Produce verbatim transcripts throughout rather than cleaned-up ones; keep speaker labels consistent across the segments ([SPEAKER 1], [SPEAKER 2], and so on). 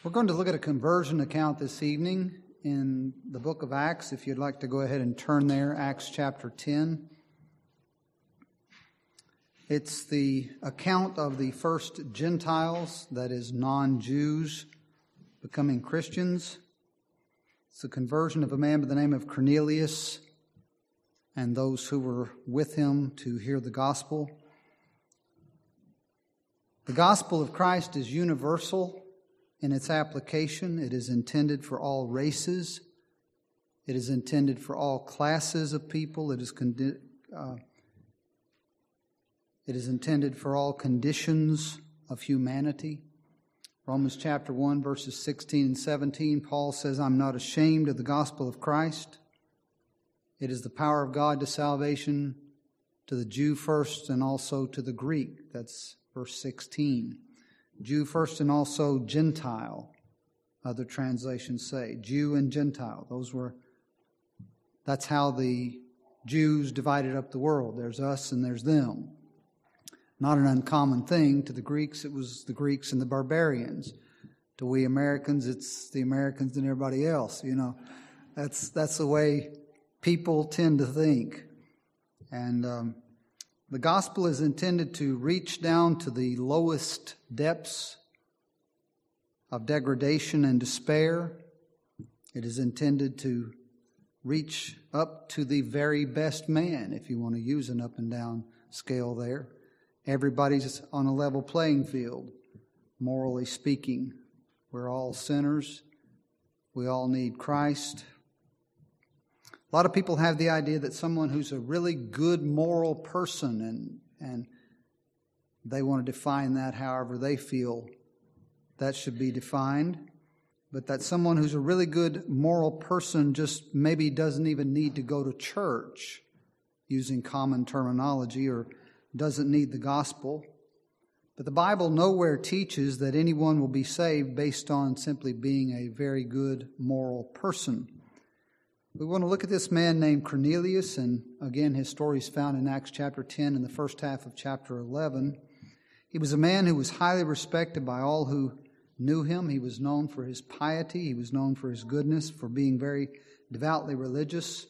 [SPEAKER 1] We're going to look at a conversion account this evening in the book of Acts. If you'd like to go ahead and turn there, Acts chapter ten. It's the account of the first Gentiles, that is non-Jews, becoming Christians. It's the conversion of a man by the name of Cornelius and those who were with him to hear the gospel. The gospel of Christ is universal in its application. It is intended for all races. It is intended for all classes of people. It is condi- uh, it is intended for all conditions of humanity. Romans chapter one, verses sixteen and seventeen, Paul says, I'm not ashamed of the gospel of Christ. It is the power of God to salvation to the Jew first and also to the Greek. That's verse sixteen. Jew first and also Gentile, other translations say. Jew and Gentile. Those were, that's how the Jews divided up the world. There's us and there's them. Not an uncommon thing. To the Greeks, it was the Greeks and the barbarians. To we Americans, it's the Americans and everybody else. You know, that's that's the way people tend to think. And um, the gospel is intended to reach down to the lowest depths of degradation and despair. It is intended to reach up to the very best man, if you want to use an up and down scale there. Everybody's on a level playing field, morally speaking. We're all sinners. We all need Christ. A lot of people have the idea that someone who's a really good moral person, and and they want to define that however they feel that should be defined, but that someone who's a really good moral person just maybe doesn't even need to go to church, using common terminology, or doesn't need the gospel. But the Bible nowhere teaches that anyone will be saved based on simply being a very good moral person. We want to look at this man named Cornelius, and again, his story is found in Acts chapter ten and the first half of chapter eleven. He was a man who was highly respected by all who knew him. He was known for his piety. He was known for his goodness, for being very devoutly religious.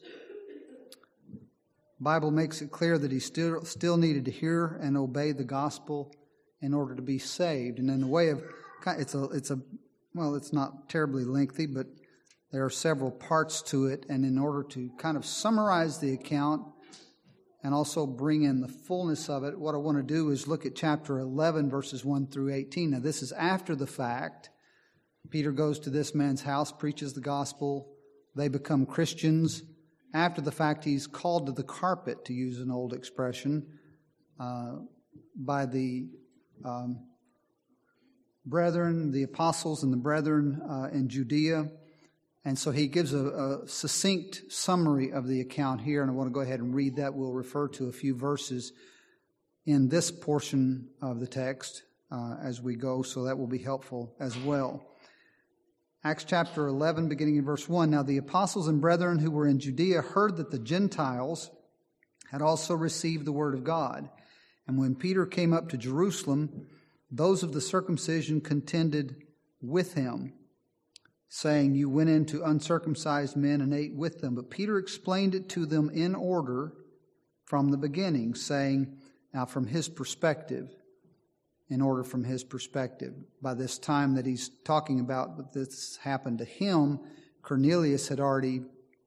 [SPEAKER 1] The Bible makes it clear that he still still needed to hear and obey the gospel in order to be saved. And in a way of, it's a, it's a, well, it's not terribly lengthy, but there are several parts to it. And in order to kind of summarize the account and also bring in the fullness of it, what I want to do is look at chapter eleven, verses one through eighteen. Now, this is after the fact. Peter goes to this man's house, preaches the gospel. They become Christians. After the fact, he's called to the carpet, to use an old expression, uh, by the um, brethren, the apostles and the brethren uh, in Judea. And so he gives a, a succinct summary of the account here, and I want to go ahead and read that. We'll refer to a few verses in this portion of the text uh, as we go, so that will be helpful as well. Acts chapter eleven, beginning in verse one. Now the apostles and brethren who were in Judea heard that the Gentiles had also received the word of God. And when Peter came up to Jerusalem, those of the circumcision contended with him, saying, You went in to uncircumcised men and ate with them. But Peter explained it to them in order from the beginning, saying, Now from his perspective, in order from his perspective. By this time that he's talking about, but this happened to him, Cornelius had already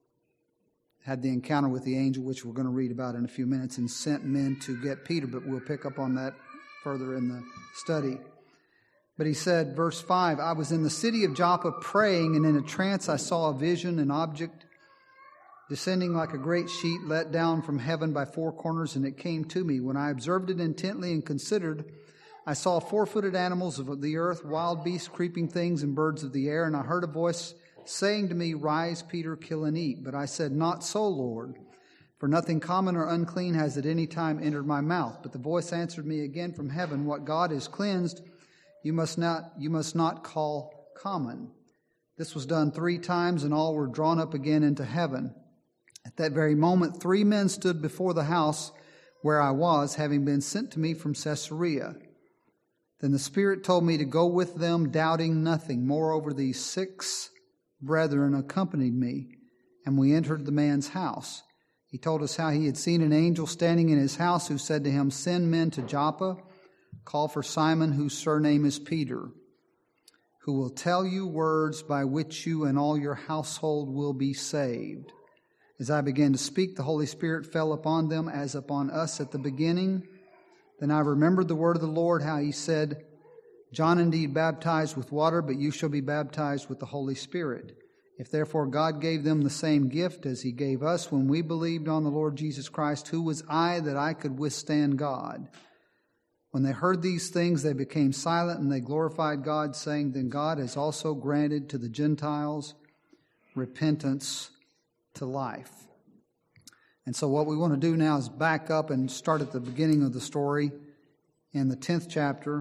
[SPEAKER 1] had the encounter with the angel, which we're going to read about in a few minutes, and sent men to get Peter, but we'll pick up on that further in the study. But he said, verse five, I was in the city of Joppa praying, and in a trance I saw a vision, an object descending like a great sheet let down from heaven by four corners, and it came to me. When I observed it intently and considered, I saw four-footed animals of the earth, wild beasts, creeping things, and birds of the air. And I heard a voice saying to me, Rise, Peter, kill and eat. But I said, Not so, Lord, for nothing common or unclean has at any time entered my mouth. But the voice answered me again from heaven, What God has cleansed, you must not, you must not call common. This was done three times, and all were drawn up again into heaven. At that very moment, three men stood before the house where I was, having been sent to me from Caesarea. Then the Spirit told me to go with them, doubting nothing. Moreover, these six brethren accompanied me, and we entered the man's house. He told us how he had seen an angel standing in his house who said to him, Send men to Joppa, call for Simon, whose surname is Peter, who will tell you words by which you and all your household will be saved. As I began to speak, the Holy Spirit fell upon them as upon us at the beginning. Then I remembered the word of the Lord, how he said, John indeed baptized with water, but you shall be baptized with the Holy Spirit. If therefore God gave them the same gift as he gave us when we believed on the Lord Jesus Christ, who was I that I could withstand God? When they heard these things, they became silent, and they glorified God, saying, Then God has also granted to the Gentiles repentance to life. And so what we want to do now is back up and start at the beginning of the story in the tenth chapter.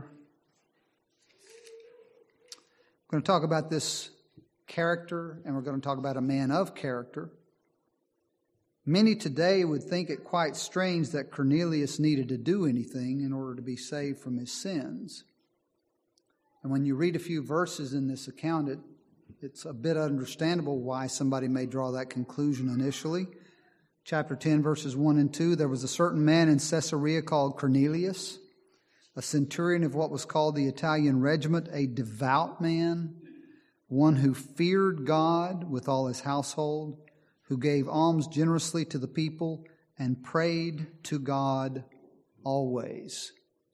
[SPEAKER 1] We're going to talk about this character, and we're going to talk about a man of character. Many today would think it quite strange that Cornelius needed to do anything in order to be saved from his sins. And when you read a few verses in this account, it, it's a bit understandable why somebody may draw that conclusion initially. Chapter ten, verses one and two, there was a certain man in Caesarea called Cornelius, a centurion of what was called the Italian regiment, a devout man, one who feared God with all his household, who gave alms generously to the people and prayed to God always.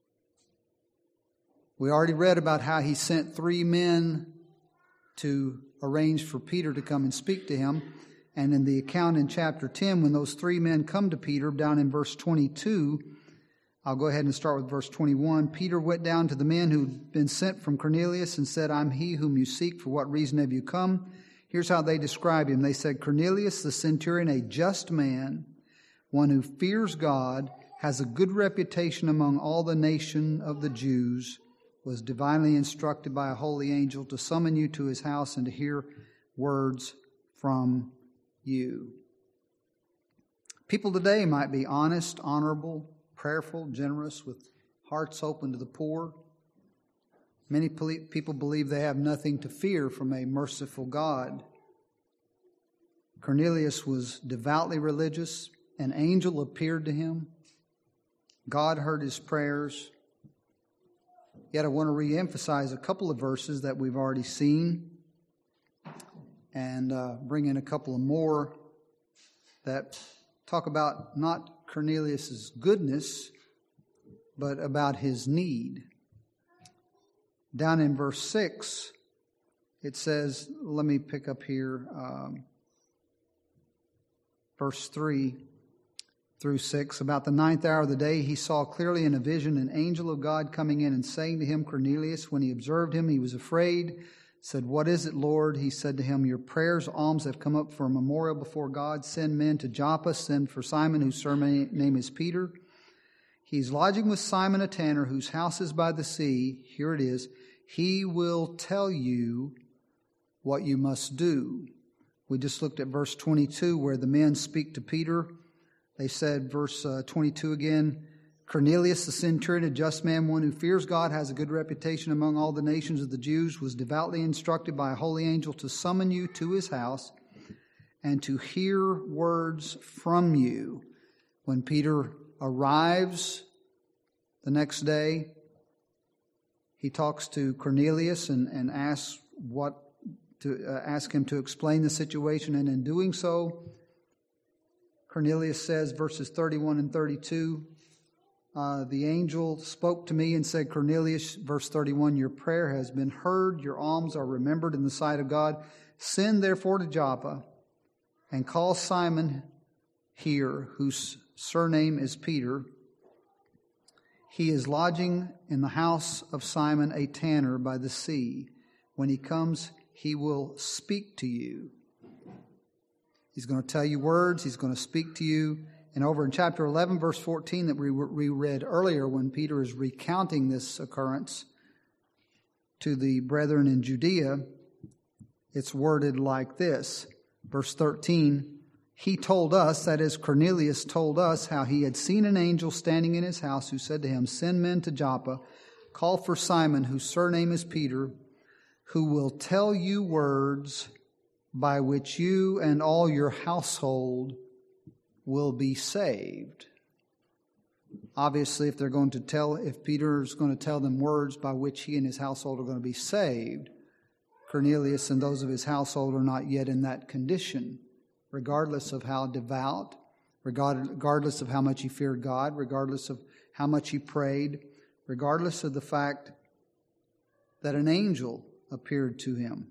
[SPEAKER 1] We already read about how he sent three men to arrange for Peter to come and speak to him. And in the account in chapter ten, when those three men come to Peter, down in verse twenty-two, I'll go ahead and start with verse twenty-one. Peter went down to the men who'd been sent from Cornelius and said, I'm he whom you seek. For what reason have you come? Here's how they describe him. They said, Cornelius the centurion, a just man, one who fears God, has a good reputation among all the nation of the Jews, was divinely instructed by a holy angel to summon you to his house and to hear words from you. People today might be honest, honorable, prayerful, generous, with hearts open to the poor. Many people believe they have nothing to fear from a merciful God. Cornelius was devoutly religious. An angel appeared to him. God heard his prayers. Yet I want to re-emphasize a couple of verses that we've already seen and uh, bring in a couple of more that talk about not Cornelius' goodness, but about his need. Down in verse six, it says, let me pick up here, um, verse three through six. About the ninth hour of the day, he saw clearly in a vision an angel of God coming in and saying to him, Cornelius. When he observed him, he was afraid, said, What is it, Lord? He said to him, Your prayers, alms have come up for a memorial before God. Send men to Joppa, send for Simon, whose surname is Peter. He's lodging with Simon a tanner, whose house is by the sea. Here it is. He will tell you what you must do. We just looked at verse twenty-two, where the men speak to Peter. They said, verse uh, twenty-two again, Cornelius the centurion, a just man, one who fears God, has a good reputation among all the nations of the Jews, was devoutly instructed by a holy angel to summon you to his house and to hear words from you. When Peter arrives the next day, he talks to Cornelius and, and asks what to uh, ask him to explain the situation, and in doing so, Cornelius says, verses thirty-one and thirty-two, uh, the angel spoke to me and said, Cornelius, verse thirty-one, your prayer has been heard, your alms are remembered in the sight of God. Send therefore to Joppa and call Simon here, whose surname is Peter. He is lodging in the house of Simon a tanner by the sea. When he comes, he will speak to you. He's going to tell you words. He's going to speak to you. And over in chapter eleven, verse fourteen that we read earlier, when Peter is recounting this occurrence to the brethren in Judea, it's worded like this. Verse thirteen, he told us, that is, Cornelius told us, how he had seen an angel standing in his house who said to him, Send men to Joppa, Call for Simon, whose surname is Peter, who will tell you words by which you and all your household will be saved. Obviously, if they're going to tell, if Peter is going to tell them words by which he and his household are going to be saved, Cornelius and those of his household are not yet in that condition, regardless of how devout, regardless of how much he feared God, regardless of how much he prayed, regardless of the fact that an angel appeared to him.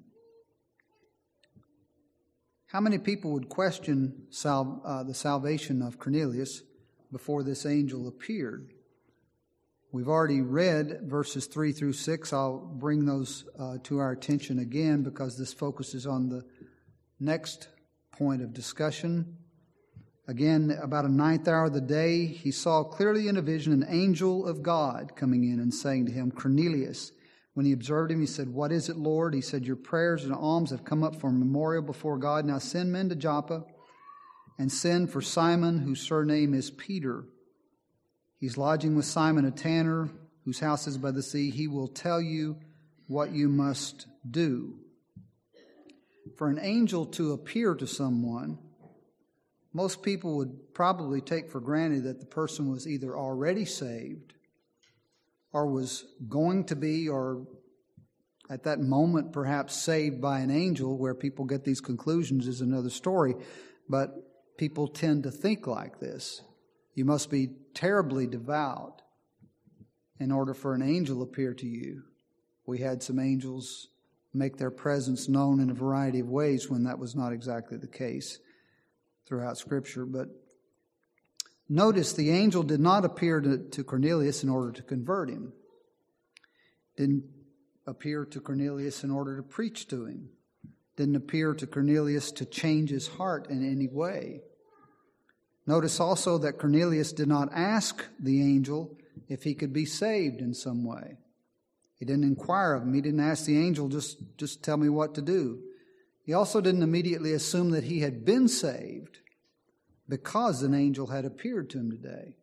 [SPEAKER 1] How many people would question sal- uh, the salvation of Cornelius before this angel appeared? We've already read verses three through six. I'll bring those uh, to our attention again because this focuses on the next point of discussion. Again, about a ninth hour of the day, he saw clearly in a vision an angel of God coming in and saying to him, Cornelius. When he observed him, he said, What is it, Lord? He said, Your prayers and alms have come up for a memorial before God. Now send men to Joppa and send for Simon, whose surname is Peter. He's lodging with Simon, a tanner, whose house is by the sea. He will tell you what you must do. For an angel to appear to someone, most people would probably take for granted that the person was either already saved or was going to be, or at that moment perhaps saved by an angel. Where people get these conclusions is another story. But people tend to think like this. You must be terribly devout in order for an angel to appear to you. We had some angels make their presence known in a variety of ways when that was not exactly the case throughout Scripture. But notice the angel did not appear to, to Cornelius in order to convert him. Didn't appear to Cornelius in order to preach to him. Didn't appear to Cornelius to change his heart in any way. Notice also that Cornelius did not ask the angel if he could be saved in some way. He didn't inquire of him. He didn't ask the angel, just, just tell me what to do. He also didn't immediately assume that he had been saved because an angel had appeared to him today.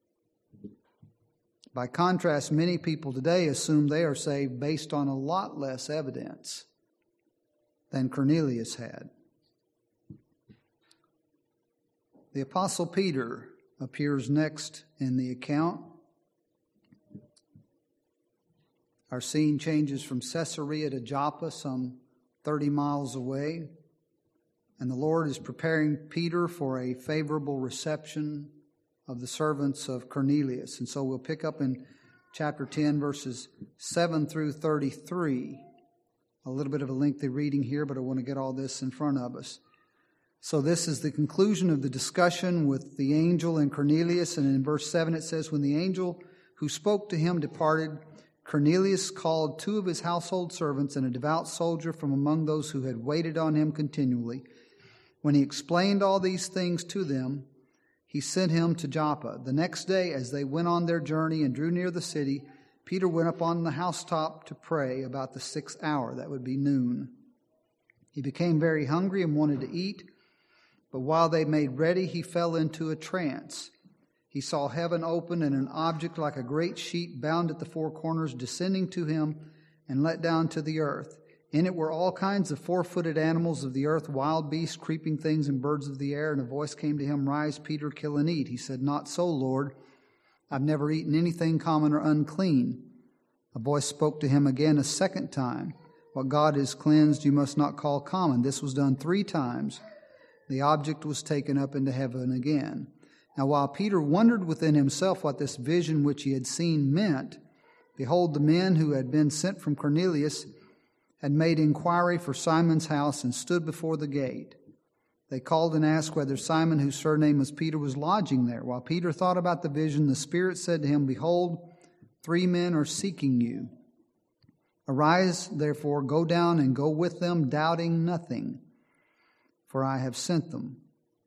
[SPEAKER 1] By contrast, many people today assume they are saved based on a lot less evidence than Cornelius had. The Apostle Peter appears next in the account. Our scene changes from Caesarea to Joppa, some thirty miles away. And the Lord is preparing Peter for a favorable reception of the servants of Cornelius. And so we'll pick up in chapter ten, verses seven through thirty-three. A little bit of a lengthy reading here, but I want to get all this in front of us. So this is the conclusion of the discussion with the angel and Cornelius. And in verse seven it says, When the angel who spoke to him departed, Cornelius called two of his household servants and a devout soldier from among those who had waited on him continually. When he explained all these things to them, he sent him to Joppa. The next day, as they went on their journey and drew near the city, Peter went up on the housetop to pray about the sixth hour. That would be noon. He became very hungry and wanted to eat. But while they made ready, he fell into a trance. He saw heaven open and an object like a great sheet bound at the four corners descending to him and let down to the earth. In it were all kinds of four-footed animals of the earth, wild beasts, creeping things, and birds of the air. And a voice came to him, Rise, Peter, kill and eat. He said, Not so, Lord. I've never eaten anything common or unclean. A voice spoke to him again a second time. What God has cleansed you must not call common. This was done three times. The object was taken up into heaven again. Now while Peter wondered within himself what this vision which he had seen meant, behold, the men who had been sent from Cornelius had made inquiry for Simon's house and stood before the gate. They called and asked whether Simon, whose surname was Peter, was lodging there. While Peter thought about the vision, the Spirit said to him, Behold, three men are seeking you. Arise, therefore, go down and go with them, doubting nothing, for I have sent them.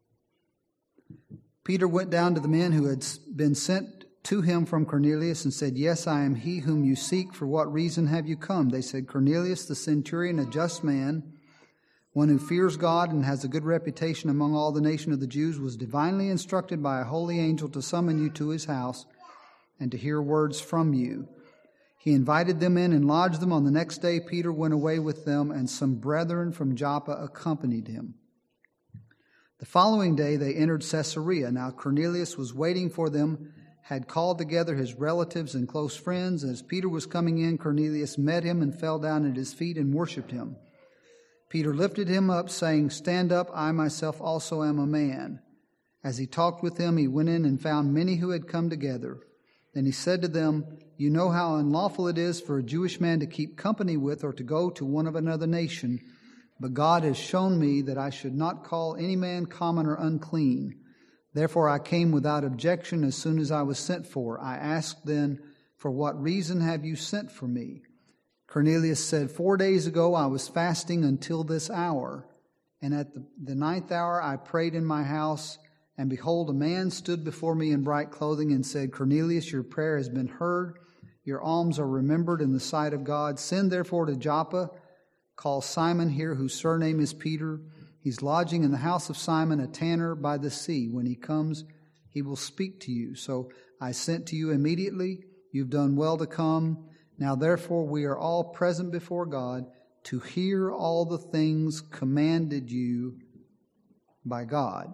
[SPEAKER 1] Peter went down to the men who had been sent to him from Cornelius and said, Yes, I am he whom you seek. For what reason have you come? They said, Cornelius the centurion, a just man, one who fears God and has a good reputation among all the nation of the Jews, was divinely instructed by a holy angel to summon you to his house and to hear words from you. He invited them in and lodged them. On the next day, Peter went away with them, and some brethren from Joppa accompanied him. The following day, they entered Caesarea. Now Cornelius was waiting for them, had called together his relatives and close friends. As Peter was coming in, Cornelius met him and fell down at his feet and worshipped him. Peter lifted him up, saying, "Stand up, I myself also am a man." As he talked with them, he went in and found many who had come together. Then he said to them, "You know how unlawful it is for a Jewish man to keep company with or to go to one of another nation. But God has shown me that I should not call any man common or unclean. Therefore I came without objection as soon as I was sent for. I asked then, 'For what reason have you sent for me?' Cornelius said, Four days ago I was fasting until this hour. And at the, the ninth hour I prayed in my house, and behold, a man stood before me in bright clothing and said, 'Cornelius, your prayer has been heard. Your alms are remembered in the sight of God. Send therefore to Joppa. Call Simon here, whose surname is Peter. He's lodging in the house of Simon, a tanner by the sea. When he comes, he will speak to you.' So I sent to you immediately. You've done well to come. Now therefore we are all present before God to hear all the things commanded you by God."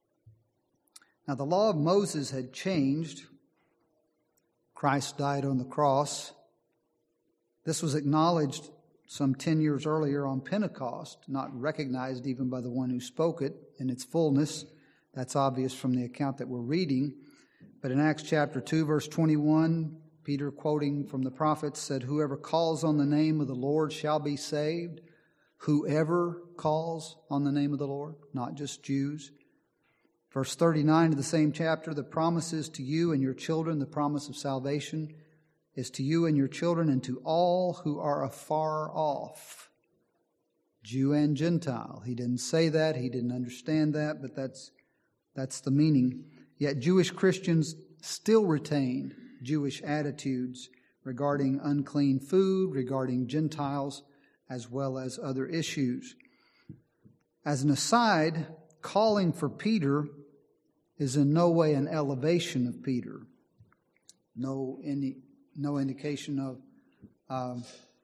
[SPEAKER 1] Now the law of Moses had changed. Christ died on the cross. This was acknowledged some ten years earlier on Pentecost, not recognized even by the one who spoke it in its fullness. That's obvious from the account that we're reading. But in Acts chapter two, verse twenty-one, Peter, quoting from the prophets, said, "Whoever calls on the name of the Lord shall be saved." Whoever calls on the name of the Lord, not just Jews. Verse thirty-nine of the same chapter, "The promise is to you and your children," the promise of salvation is to you and your children and to all who are afar off, Jew and Gentile. He didn't say that, he didn't understand that, but that's that's the meaning. Yet Jewish Christians still retained Jewish attitudes regarding unclean food, regarding Gentiles, as well as other issues. As an aside, calling for Peter is in no way an elevation of Peter. No any no indication of uh,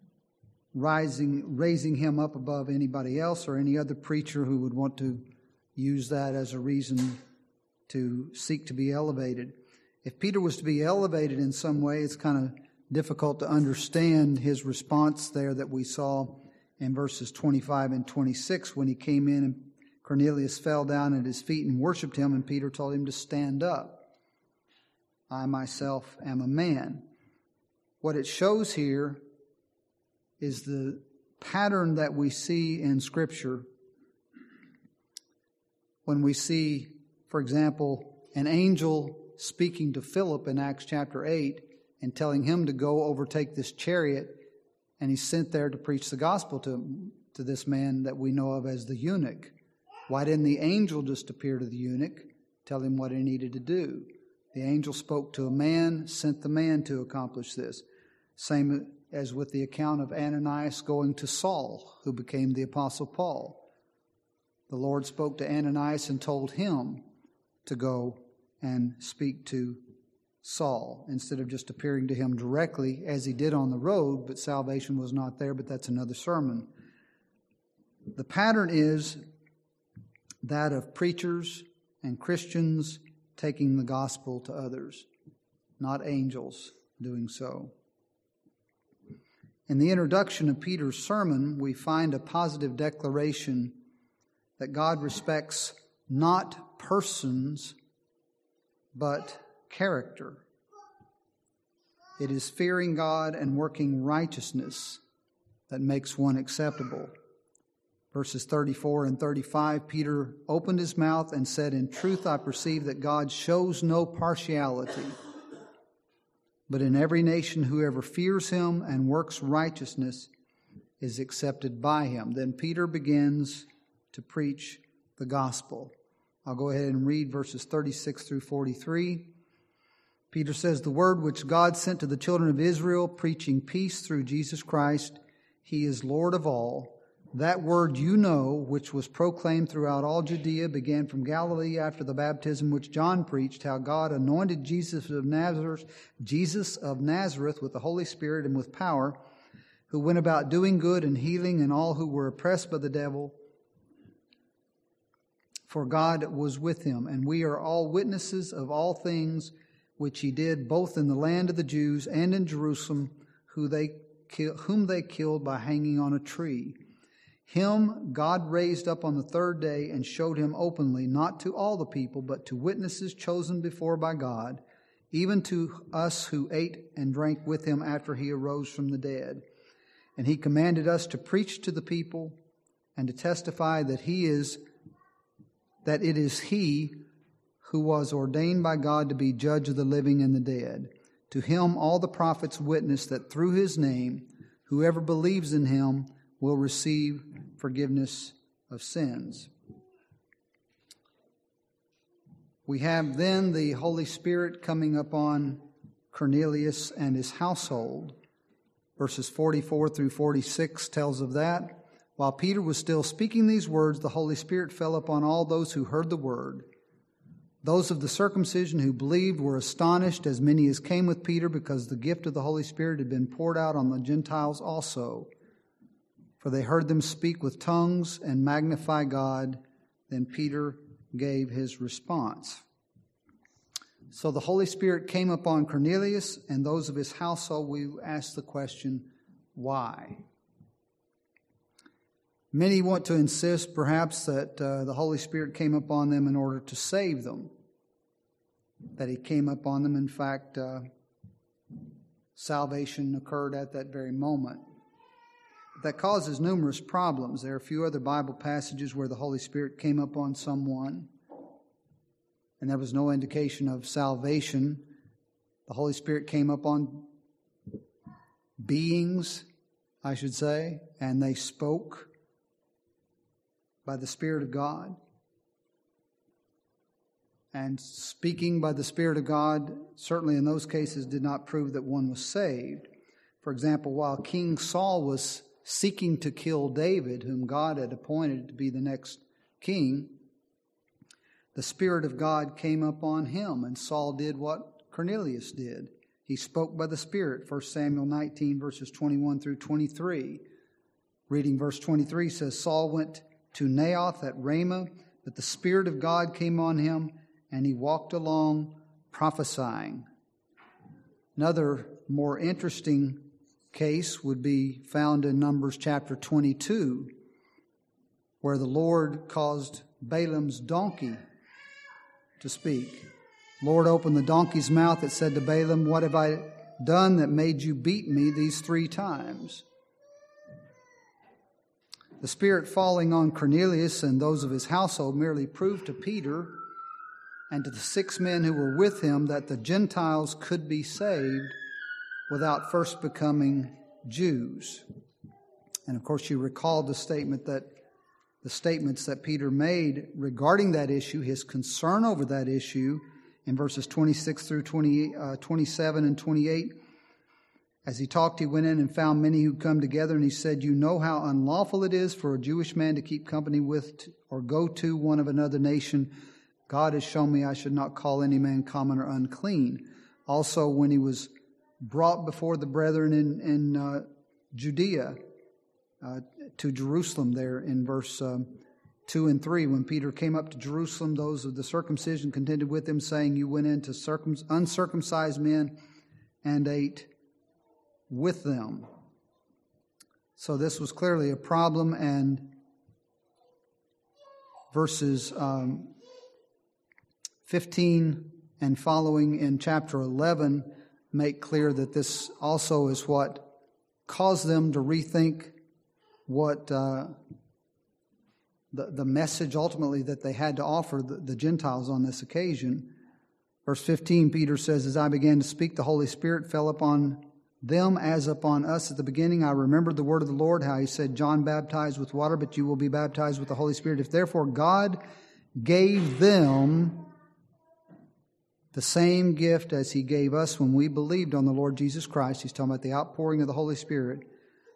[SPEAKER 1] rising, raising him up above anybody else or any other preacher who would want to use that as a reason to seek to be elevated. If Peter was to be elevated in some way, it's kind of difficult to understand his response there that we saw in verses twenty-five and twenty-six when he came in and Cornelius fell down at his feet and worshipped him, and Peter told him to stand up. "I myself am a man." What it shows here is the pattern that we see in Scripture when we see, for example, an angel speaking to Philip in Acts chapter eight and telling him to go overtake this chariot, and he's sent there to preach the gospel to, to this man that we know of as the eunuch. Why didn't the angel just appear to the eunuch, tell him what he needed to do? The angel spoke to a man, sent the man to accomplish this. Same as with the account of Ananias going to Saul, who became the Apostle Paul. The Lord spoke to Ananias and told him to go and speak to Saul, instead of just appearing to him directly as he did on the road, but salvation was not there, but that's another sermon. The pattern is that of preachers and Christians taking the gospel to others, not angels doing so. In the introduction of Peter's sermon, we find a positive declaration that God respects not persons, but character. It is fearing God and working righteousness that makes one acceptable. Verses thirty-four and thirty-five, Peter opened his mouth and said, "In truth I perceive that God shows no partiality, but in every nation whoever fears him and works righteousness is accepted by him." Then Peter begins to preach the gospel. I'll go ahead and read verses thirty-six through forty-three. Peter says, "The word which God sent to the children of Israel, preaching peace through Jesus Christ, he is Lord of all. That word you know, which was proclaimed throughout all Judea, began from Galilee after the baptism which John preached, how God anointed Jesus of Nazareth, Jesus of Nazareth with the Holy Spirit and with power, who went about doing good and healing and all who were oppressed by the devil, for God was with him. And we are all witnesses of all things which he did, both in the land of the Jews and in Jerusalem, who they, whom they killed by hanging on a tree. Him God raised up on the third day and showed him openly, not to all the people, but to witnesses chosen before by God, even to us who ate and drank with him after he arose from the dead. And he commanded us to preach to the people and to testify that he is, that it is he who was ordained by God to be judge of the living and the dead. To him all the prophets witness that through his name, whoever believes in him will receive forgiveness of sins. We have then the Holy Spirit coming upon Cornelius and his household. Verses forty-four through forty-six tells of that. While Peter was still speaking these words, the Holy Spirit fell upon all those who heard the word. Those of the circumcision who believed were astonished, as many as came with Peter, because the gift of the Holy Spirit had been poured out on the Gentiles also. For they heard them speak with tongues and magnify God. Then Peter gave his response. So the Holy Spirit came upon Cornelius and those of his household. We ask the question, why? Many want to insist perhaps that uh, the Holy Spirit came upon them in order to save them. That he came upon them. In fact, uh, salvation occurred at that very moment. That causes numerous problems. There are a few other Bible passages where the Holy Spirit came upon someone and there was no indication of salvation. The Holy Spirit came upon beings, I should say, and they spoke by the Spirit of God. And speaking by the Spirit of God, certainly in those cases, did not prove that one was saved. For example, while King Saul was seeking to kill David, whom God had appointed to be the next king, the Spirit of God came upon him, and Saul did what Cornelius did. He spoke by the Spirit. First Samuel nineteen, verses twenty-one through twenty-three. Reading verse twenty-three says, Saul went to Naioth at Ramah, but the Spirit of God came on him, and he walked along prophesying. Another more interesting case would be found in Numbers chapter twenty-two, where the Lord caused Balaam's donkey to speak. Lord opened the donkey's mouth. It said to Balaam, what have I done that made you beat me these three times? The Spirit falling on Cornelius and those of his household merely proved to Peter and to the six men who were with him that the Gentiles could be saved without first becoming Jews. And of course, you recall the statement that the statements that Peter made regarding that issue, his concern over that issue, in verses twenty-six through twenty, uh, twenty-seven and twenty-eight. As he talked, he went in and found many who come together, and he said, you know how unlawful it is for a Jewish man to keep company with or go to one of another nation. God has shown me I should not call any man common or unclean. Also, when he was brought before the brethren in, in uh, Judea, uh, to Jerusalem there in verse um, two and three, when Peter came up to Jerusalem, those of the circumcision contended with him, saying, you went into circum- uncircumcised men and ate with them. So this was clearly a problem, and verses um, fifteen and following in chapter eleven make clear that this also is what caused them to rethink what uh, the, the message ultimately that they had to offer the, the Gentiles on this occasion. Verse fifteen, Peter says, as I began to speak, the Holy Spirit fell upon them as upon us at the beginning. I remembered the word of the Lord, how he said, John baptized with water, but you will be baptized with the Holy Spirit. If therefore God gave them the same gift as he gave us when we believed on the Lord Jesus Christ, he's talking about the outpouring of the Holy Spirit,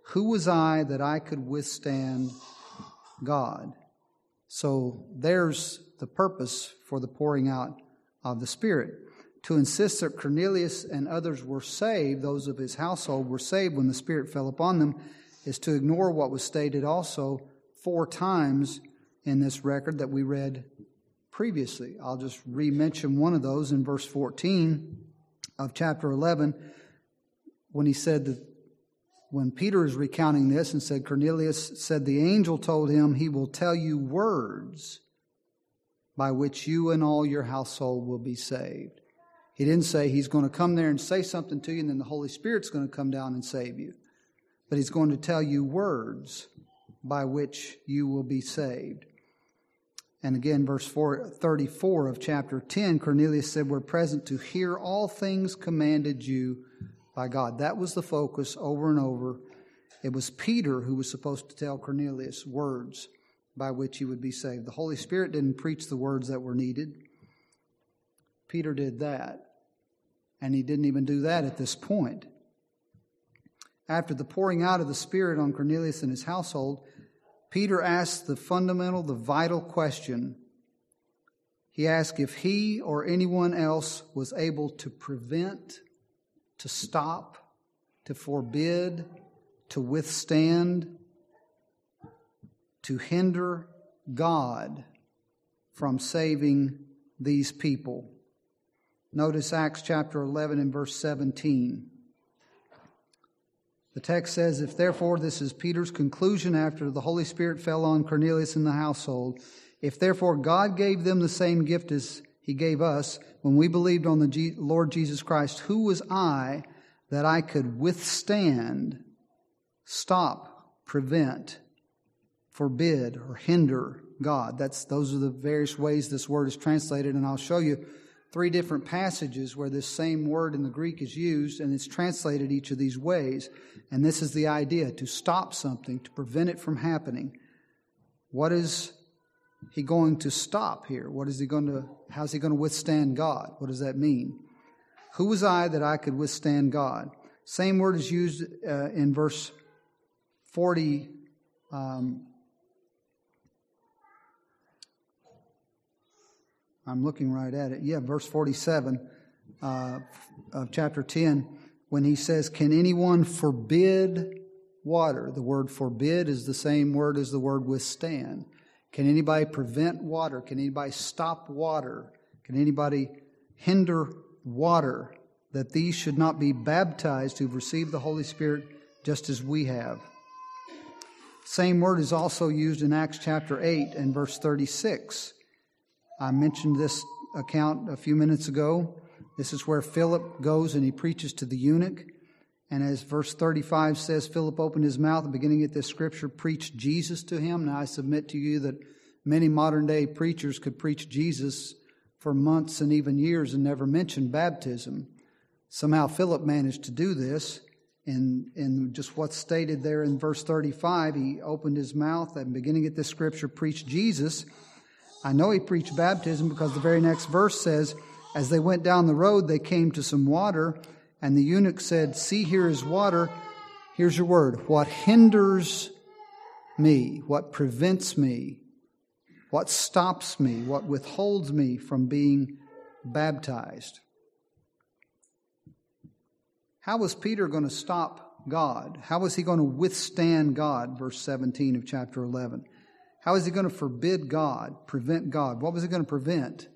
[SPEAKER 1] Who was I that I could withstand God? So there's the purpose for the pouring out of the Spirit. To insist that Cornelius and others were saved, those of his household were saved when the Spirit fell upon them, is to ignore what was stated also four times in this record that we read previously. I'll just re-mention one of those in verse fourteen of chapter eleven, when he said that when Peter is recounting this and said, Cornelius said, the angel told him, he will tell you words by which you and all your household will be saved. He didn't say he's going to come there and say something to you and then the Holy Spirit's going to come down and save you. But he's going to tell you words by which you will be saved. And again, verse four, thirty-four of chapter ten, Cornelius said, we're present to hear all things commanded you by God. That was the focus over and over. It was Peter who was supposed to tell Cornelius words by which he would be saved. The Holy Spirit didn't preach the words that were needed. Peter did that. And he didn't even do that at this point. After the pouring out of the Spirit on Cornelius and his household, Peter asked the fundamental, the vital question. He asked if he or anyone else was able to prevent, to stop, to forbid, to withstand, to hinder God from saving these people. Notice Acts chapter eleven and verse seventeen. The text says, if therefore, this is Peter's conclusion after the Holy Spirit fell on Cornelius and the household, if therefore God gave them the same gift as he gave us when we believed on the G- Lord Jesus Christ, who was I that I could withstand, stop, prevent, forbid, or hinder God? That's those are the various ways this word is translated, and I'll show you three different passages where this same word in the Greek is used, and it's translated each of these ways. And this is the idea, to stop something, to prevent it from happening. What is he going to stop here? What is he going to, how's he going to withstand God? What does that mean? Who was I that I could withstand God? Same word is used uh, in verse forty, um, I'm looking right at it. Yeah, verse forty-seven uh, of chapter ten, when he says, can anyone forbid water? The word forbid is the same word as the word withstand. Can anybody prevent water? Can anybody stop water? Can anybody hinder water? That these should not be baptized who've received the Holy Spirit just as we have. Same word is also used in Acts chapter eight and verse thirty-six. I mentioned this account a few minutes ago. This is where Philip goes and he preaches to the eunuch. And as verse thirty-five says, Philip opened his mouth and beginning at this scripture, preached Jesus to him. Now I submit to you that many modern day preachers could preach Jesus for months and even years and never mention baptism. Somehow Philip managed to do this. And in just what's stated there in verse thirty-five, he opened his mouth and beginning at this scripture, preached Jesus. I know he preached baptism because the very next verse says, as they went down the road, they came to some water, and the eunuch said, see, here is water. Here's your word. What hinders me, what prevents me, what stops me, what withholds me from being baptized? How was Peter going to stop God? How was he going to withstand God? Verse seventeen of chapter eleven. How is he going to forbid God, prevent God? What was he going to prevent?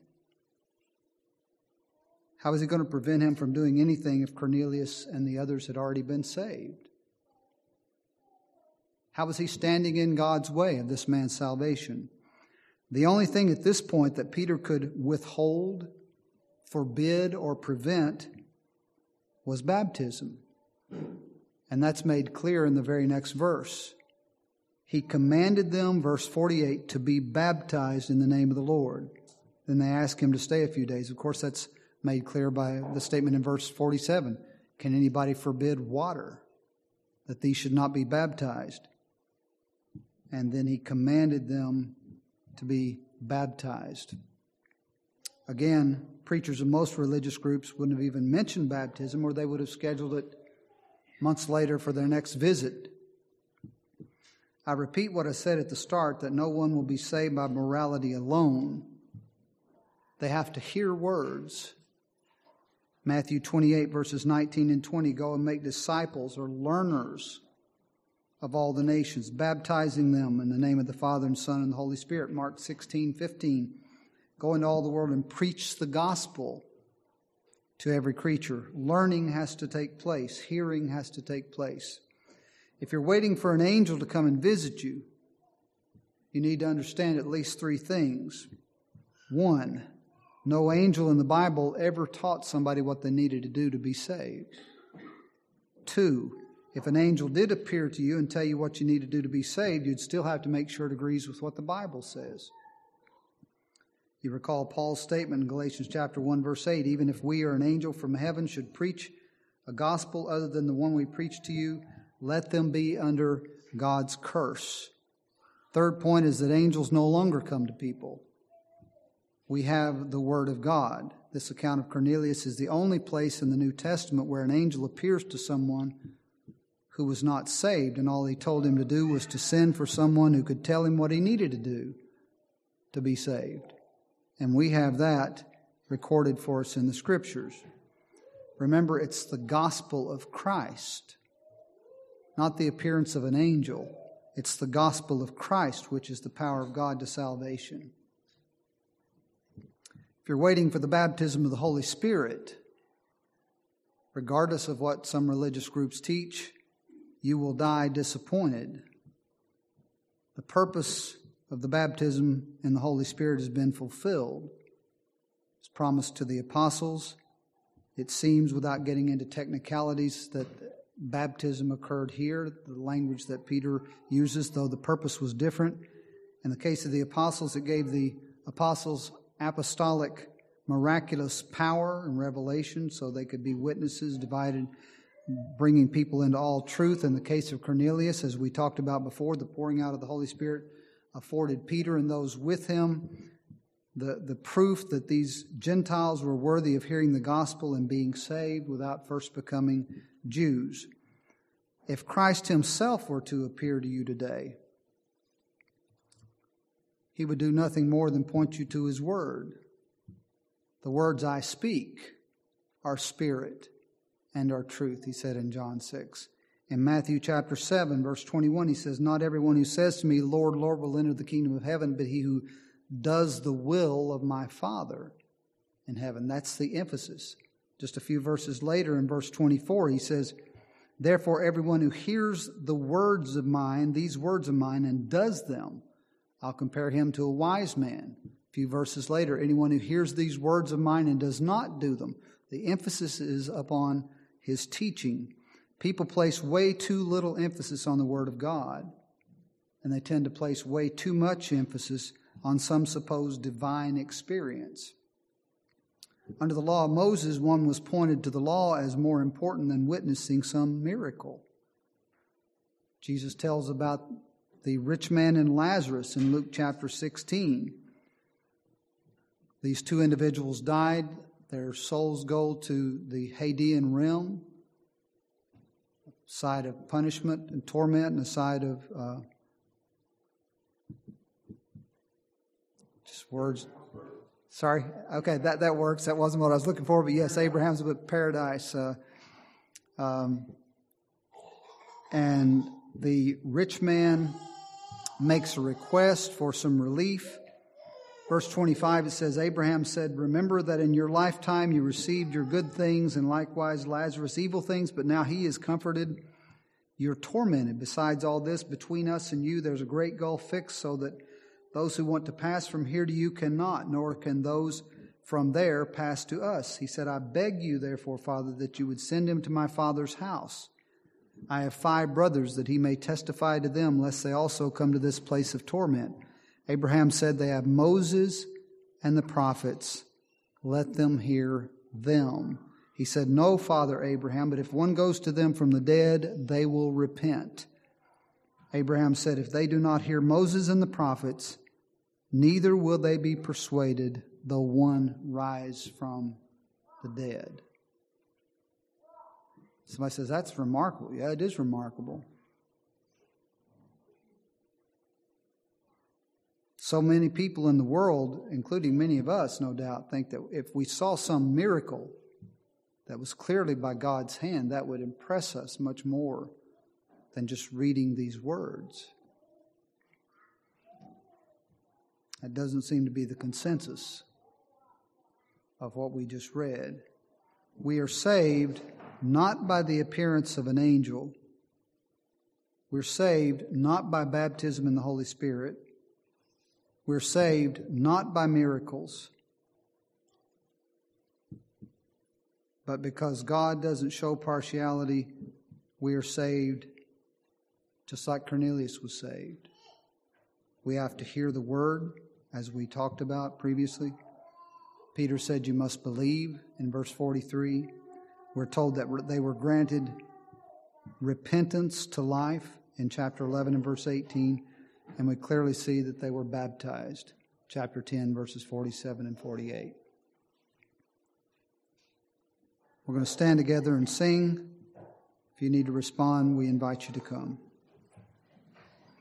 [SPEAKER 1] How is he going to prevent him from doing anything if Cornelius and the others had already been saved? How was he standing in God's way of this man's salvation? The only thing at this point that Peter could withhold, forbid, or prevent was baptism. And that's made clear in the very next verse. He commanded them, verse forty-eight, to be baptized in the name of the Lord. Then they asked him to stay a few days. Of course, that's made clear by the statement in verse forty-seven. Can anybody forbid water? That these should not be baptized. And then he commanded them to be baptized. Again, preachers of most religious groups wouldn't have even mentioned baptism, or they would have scheduled it months later for their next visit I repeat what I said at the start, that no one will be saved by morality alone. They have to hear words. Matthew twenty-eight, verses nineteen and twenty, go and make disciples or learners of all the nations, baptizing them in the name of the Father and Son and the Holy Spirit. Mark sixteen, fifteen, go into all the world and preach the gospel to every creature. Learning has to take place. Hearing has to take place. If you're waiting for an angel to come and visit you, you need to understand at least three things. One, no angel in the Bible ever taught somebody what they needed to do to be saved. Two, if an angel did appear to you and tell you what you need to do to be saved, you'd still have to make sure it agrees with what the Bible says. You recall Paul's statement in Galatians chapter one, verse eight, even if we or an angel from heaven should preach a gospel other than the one we preach to you, let them be under God's curse. Third point is that angels no longer come to people. We have the Word of God. This account of Cornelius is the only place in the New Testament where an angel appears to someone who was not saved, and all he told him to do was to send for someone who could tell him what he needed to do to be saved. And we have that recorded for us in the Scriptures. Remember, it's the gospel of Christ, not the appearance of an angel. It's the gospel of Christ, which is the power of God to salvation. If you're waiting for the baptism of the Holy Spirit, regardless of what some religious groups teach, you will die disappointed. The purpose of the baptism in the Holy Spirit has been fulfilled. It's promised to the apostles. It seems, without getting into technicalities, that baptism occurred here, the language that Peter uses, though the purpose was different. In the case of the apostles, it gave the apostles apostolic miraculous power and revelation so they could be witnesses, divided, bringing people into all truth. In the case of Cornelius, as we talked about before, the pouring out of the Holy Spirit afforded Peter and those with him the, the proof that these Gentiles were worthy of hearing the gospel and being saved without first becoming Jews. If Christ himself were to appear to you today, he would do nothing more than point you to his word. The words I speak are spirit and are truth, he said in John six. In Matthew chapter seven, verse twenty-one, he says, not everyone who says to me, Lord, Lord, will enter the kingdom of heaven, but he who does the will of my Father in heaven. That's the emphasis. Just a few verses later, in verse twenty-four, he says, therefore everyone who hears the words of mine, these words of mine, and does them, I'll compare him to a wise man. A few verses later, anyone who hears these words of mine and does not do them, the emphasis is upon his teaching. People place way too little emphasis on the Word of God, and they tend to place way too much emphasis on some supposed divine experience. Under the law of Moses, one was pointed to the law as more important than witnessing some miracle. Jesus tells about the rich man and Lazarus in Luke chapter sixteen. These two individuals died. Their souls go to the Hadean realm, a side of punishment and torment, and a side of uh, just words. Sorry. Okay, that, that works. That wasn't what I was looking for, but yes, Abraham's about paradise. Uh, um, and the rich man makes a request for some relief. Verse twenty-five, it says, Abraham said, remember that in your lifetime you received your good things, and likewise Lazarus evil things, but now he is comforted. You're tormented. Besides all this, between us and you there's a great gulf fixed, so that those who want to pass from here to you cannot, nor can those from there pass to us. He said, I beg you, therefore, Father, that you would send him to my father's house. I have five brothers, that he may testify to them, lest they also come to this place of torment. Abraham said, they have Moses and the prophets. Let them hear them. He said, no, Father Abraham, but if one goes to them from the dead, they will repent. Abraham said, if they do not hear Moses and the prophets, neither will they be persuaded, though one rise from the dead. Somebody says, that's remarkable. Yeah, it is remarkable. So many people in the world, including many of us, no doubt, think that if we saw some miracle that was clearly by God's hand, that would impress us much more than just reading these words. That doesn't seem to be the consensus of what we just read. We are saved not by the appearance of an angel. We're saved not by baptism in the Holy Spirit. We're saved not by miracles, but because God doesn't show partiality, we are saved just like Cornelius was saved. We have to hear the word, as we talked about previously. Peter said you must believe in verse forty-three. We're told that they were granted repentance to life in chapter eleven and verse eighteen. And we clearly see that they were baptized, chapter ten, verses forty-seven and forty-eight. We're going to stand together and sing. If you need to respond, we invite you to come.